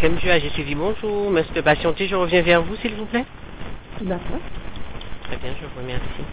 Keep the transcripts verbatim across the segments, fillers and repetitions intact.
Monsieur A, j'ai suivi, bonjour. Merci de patienter, je reviens vers vous, s'il vous plaît. D'accord. Très bien, je vous remercie.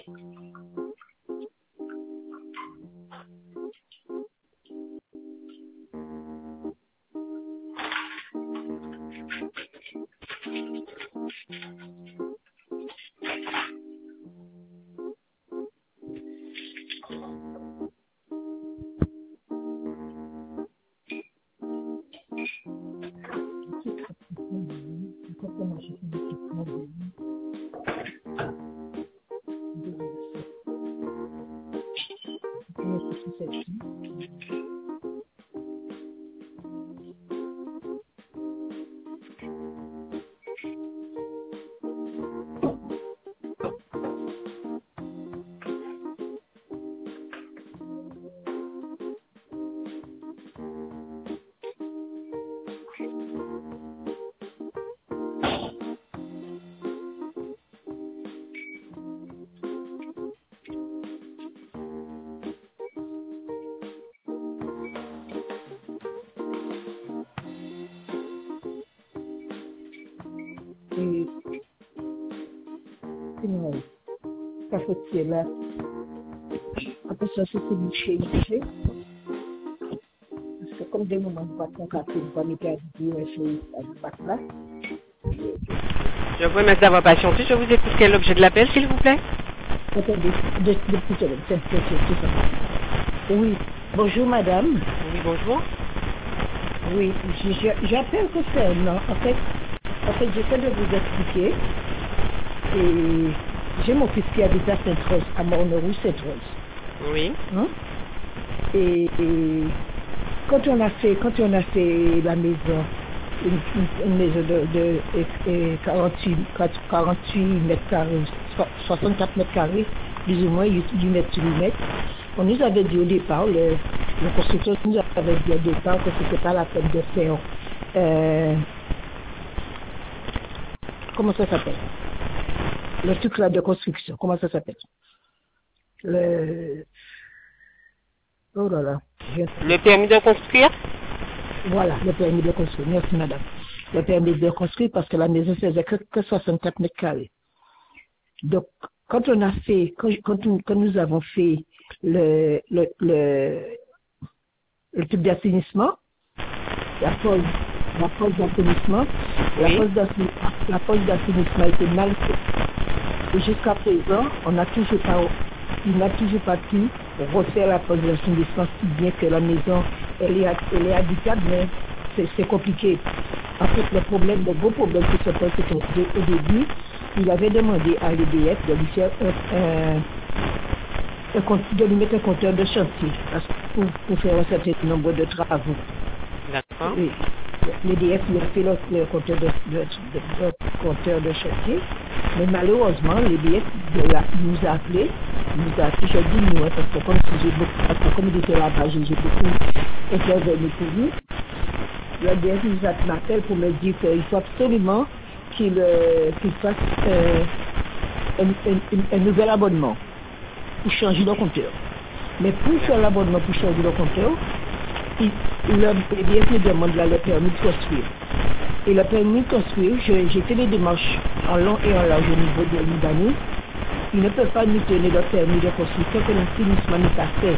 Et sinon, ça fait que là, après ça, c'est bouché, bouché. Parce que comme des moments de patron, quand on va mettre à dire, c'est pas là. Je vous remercie d'avoir patienté. Je vous écoute. Quel est l'objet de l'appel, s'il vous plaît? Attendez, deux petites secondes, c'est tout ça. Oui, bonjour madame. Oui, bonjour. Oui, j'appelle concernant, en fait, en fait, j'essaie de vous expliquer. Et j'ai mon fils qui habite à Sainte-Rose, à Morne-Rouge, Sainte-Rose. Oui. Hein? Et, et quand on a fait, quand on a fait la maison, une, une, une maison de, de, de, de quarante-huit, quarante-huit mètres carrés, soixante-quatre mètres carrés, plus ou moins huit mètres sur huit mètres, on nous avait dit au départ, le, le constructeur nous avait dit au départ que c'était pas la peine de faire, euh, comment ça s'appelle? Le truc là de construction, comment ça s'appelle? Le... Oh là là. Je... Le permis de construire? Voilà, le permis de construire. Merci madame. Le permis de construire parce que la maison faisait que, que soixante-quatre mètres carrés. Donc, quand on a fait, quand, quand, on, quand nous avons fait le, le, le, le truc d'assainissement, la pose, la pose d'assainissement, oui. la pose d'assainissement était mal faite. Et jusqu'à présent, on n'a toujours pas, il n'a toujours pas pu refaire la pose d'assainissement, si bien que la maison, elle est, elle est habitable, mais c'est compliqué. En fait, le problème, le gros problème qui se pose, c'est qu'au début, il avait demandé à l'E D F de lui faire un, un, un, de lui mettre un compteur de chantier pour, pour faire un certain nombre de travaux. D'accord. L'E D F lui a fait le, le, compteur de, de, de, de, compteur de chantier, mais malheureusement, l'E D F nous a appelé, nous a appelé, je dis nous, parce que comme si j'ai beaucoup, parce que comme il était là-bas, j'ai beaucoup intervenu pour lui. L'E D F nous a appelé pour me dire qu'il faut absolument qu'il euh, qu'il fasse euh, un, un, un nouvel abonnement pour changer le compteur. Mais pour faire l'abonnement pour changer le compteur, il, le P D F nous demande là, le permis de construire. Et le permis de construire, j'ai fait les démarches en long et en large au niveau de l'Ibanais. Ils ne peuvent pas nous donner le permis de construire tant que l'assainissement n'est pas fait.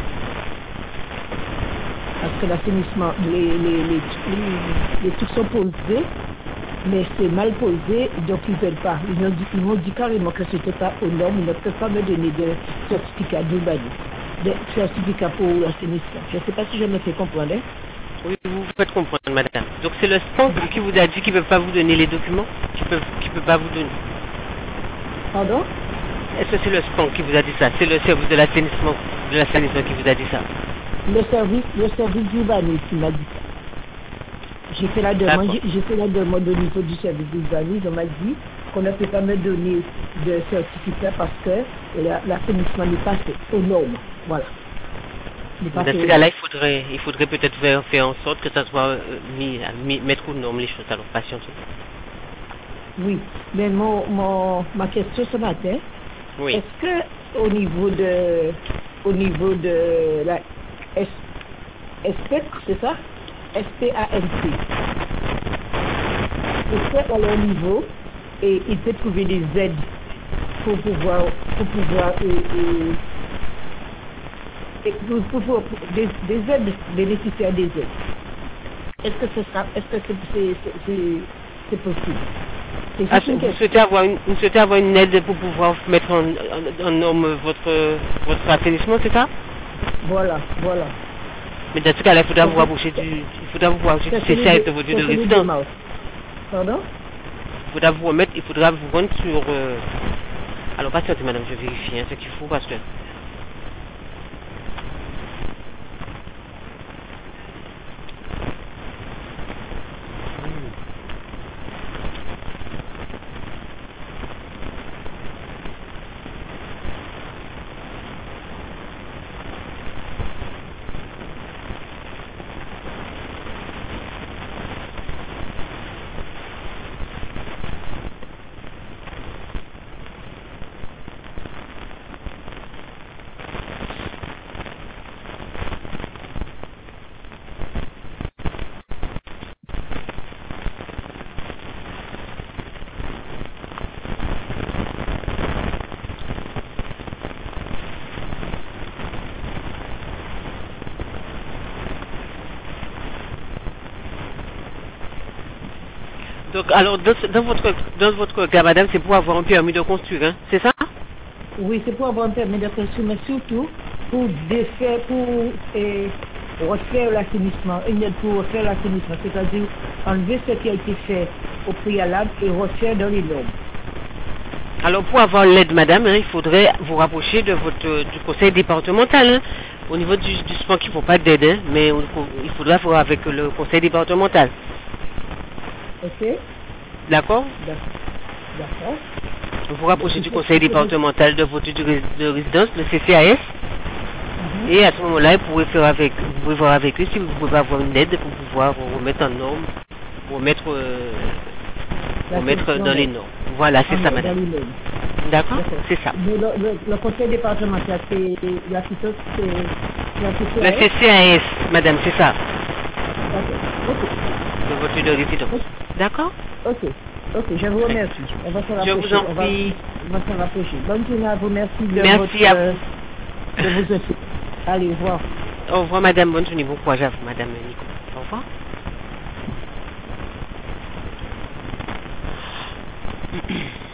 Parce que l'assainissement, les, les, les, les, les trucs sont posés, mais c'est mal posé, donc ils ne veulent pas. Ils m'ont dit, ils m'ont dit carrément que ce n'était pas aux normes, ils ne peuvent pas me donner de certificat d'urbanisme, de certificat pour l'assainissement. Je ne sais pas si je me fais comprendre. Hein? Oui, vous faites comprendre, madame. Donc c'est le S P A N qui vous a dit qu'il ne peut pas vous donner les documents, qu'il ne peut, qu'il peut pas vous donner. Pardon? Est-ce que c'est le S P A N qui vous a dit ça? C'est le service de l'assainissement, de l'assainissement qui vous a dit ça? Le service, le service d'urbanisme qui m'a dit ça. J'ai fait la demande, j'ai fait la demande au niveau du service d'urbanisme, on m'a dit qu'on ne peut pas me donner de certificat parce que l'assainissement n'est pas fait aux normes. Voilà. Dans ce cas-là, il faudrait, il faudrait peut-être faire, faire en sorte que ça soit euh, mis, mis, mettre aux normes les choses. Alors, patience. Oui, mais mon, mon, ma question ce matin, oui. Est-ce que au niveau de, au niveau de la S P, c'est ça? S P A N C. Est-ce qu'à leur niveau, et il peut trouver des aides pour pouvoir, pour pouvoir et, et, et pour, pour, pour des, des aides, bénéficiaires des aides. Est-ce que ce sera, est-ce que c'est, c'est, c'est, c'est possible? C'est Ah, juste une vous, question. souhaitez avoir une, vous souhaitez avoir une aide pour pouvoir mettre en, en, en norme votre, votre assainissement, c'est ça? Voilà, voilà. Mais dans ce cas-là, il faudra vous rapprocher du, il faudra vous rapprocher du C'est celui C C A S de- de votre lieu c'est de celui de résidence. Mars. Pardon? Il faudra vous remettre, il faudra vous rendre sur... Euh... Alors, patientez, madame, je vérifie hein, ce qu'il faut parce que... Donc, alors, dans, ce- dans votre, dans votre cas, madame, c'est pour avoir un permis de construire, hein, c'est ça? Oui, c'est pour avoir un permis de construire, mais surtout pour défaire, pour eh, refaire l'assainissement, une aide pour refaire l'assainissement, c'est-à-dire enlever ce qui a été fait au préalable et refaire dans les normes. Alors, pour avoir l'aide, madame, hein, il faudrait vous rapprocher de votre, du conseil départemental. Hein. Au niveau du, du S P A C, il ne faut pas d'aide, hein, mais on- il faudra voir avec le conseil départemental. Ok? D'accord? D'accord. Vous vous rapprochez du conseil départemental de votre lieu de rés- de résidence, le C C A S, Mhm. et à ce moment-là, vous pouvez, faire avec, vous pouvez voir avec eux si vous pouvez avoir une aide pour pouvoir remettre en norme, remettre, euh, remettre L'assainissement, dans les normes. Voilà, c'est en- ça, dans madame. les normes. D'accord? D'accord. C'est ça. Mais le, le, le conseil départemental, c'est la plutôt, c'est la plutôt. Le C C A S, madame, c'est ça, D'accord. de votre lieu de résidence. D'accord? Ok. Ok. Ok. Je vous remercie. On va se rapprocher. Je vous en On va, prie. on va se rapprocher. Bonne journée à vous. Merci de Merci votre, à euh, de vos efforts. Allez, au revoir. Au revoir, madame. Bonne journée. Bon courage à vous, madame Nico. Au revoir.